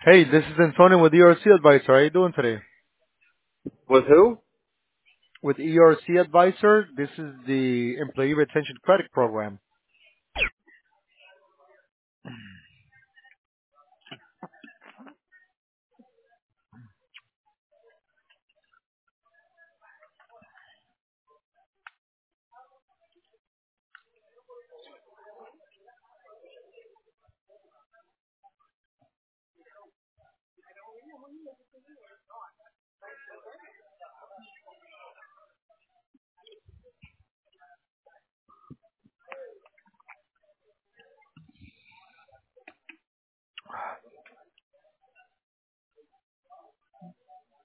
Hey, this is Antonio with ERC Advisor. How are you doing today? With who? With ERC Advisor, this is the Employee Retention Credit Program.